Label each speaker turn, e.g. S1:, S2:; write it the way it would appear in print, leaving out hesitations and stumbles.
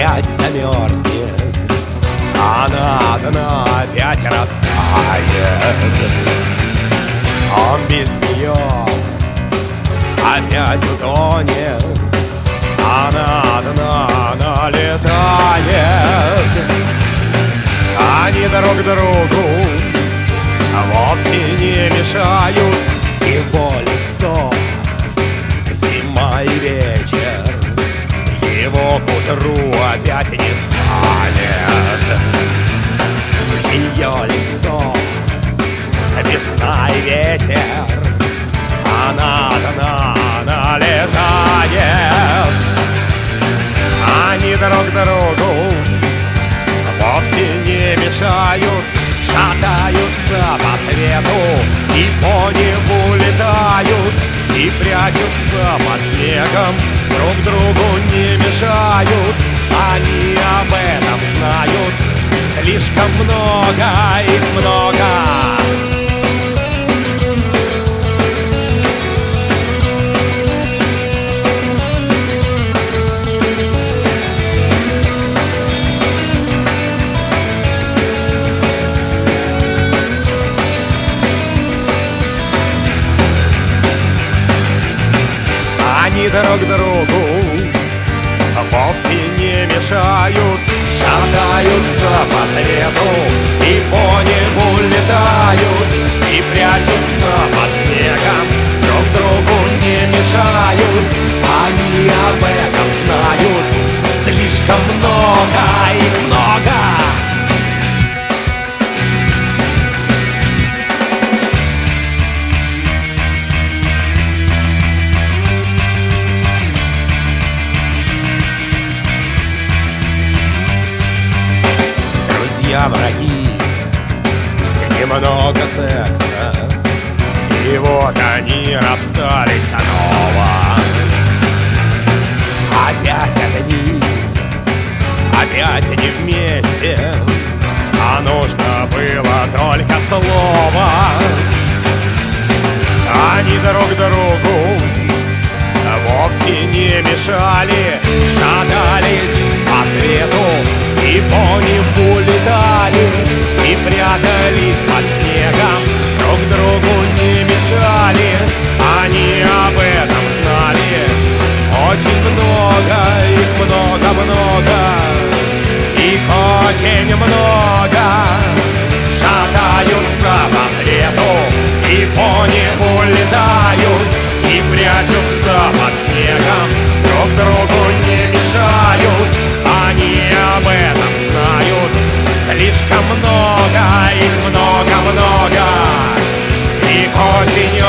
S1: опять замерзнет, а на дно опять растает. Он без нее опять утонет, а на дно налетает. Они друг другу вовсе не мешают. Его лицо зима и вечер, его к утру опять не станет. Ее лицо весна и ветер, она налетает. Они друг другу вовсе не мешают, шатаются по свету и по небу летают, и прячутся под снегом, друг другу не мешают. Они об этом знают, слишком много, их много. Они друг другу вовсе не мешают, шатаются по свету и по небу летают, и прячутся под снегом, друг другу не мешают. Они об этом знают, слишком много, их много. Враги, немного секса, и вот они расстались снова. Опять одни, опять они вместе, а нужно было только слово. Они друг другу вовсе не мешали, шатались по свету и по небу летали, и прятались под снегом, друг другу не мешали. Они об этом знали, очень много, их много-много, их очень много. Шатаются по свету и по небу летают, и прячутся под снегом, друг другу не мешают. Они об этом знают, слишком много, их много-много, их очень